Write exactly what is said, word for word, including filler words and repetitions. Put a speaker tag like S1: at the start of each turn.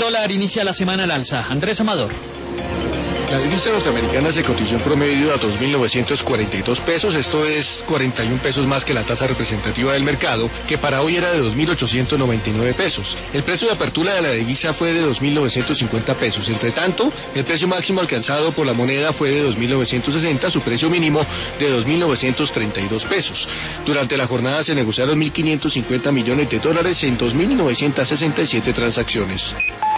S1: dólar inicia la semana al alza. Andrés Amador.
S2: La divisa norteamericana se cotizó en promedio a dos mil novecientos cuarenta y dos pesos, esto es cuarenta y un pesos más que la tasa representativa del mercado, que para hoy era de dos mil ochocientos noventa y nueve pesos. El precio de apertura de la divisa fue de dos mil novecientos cincuenta pesos. Entre tanto, el precio máximo alcanzado por la moneda fue de dos mil novecientos sesenta, su precio mínimo de dos mil novecientos treinta y dos pesos. Durante la jornada se negociaron mil quinientos cincuenta millones de dólares en dos mil novecientos sesenta y siete transacciones.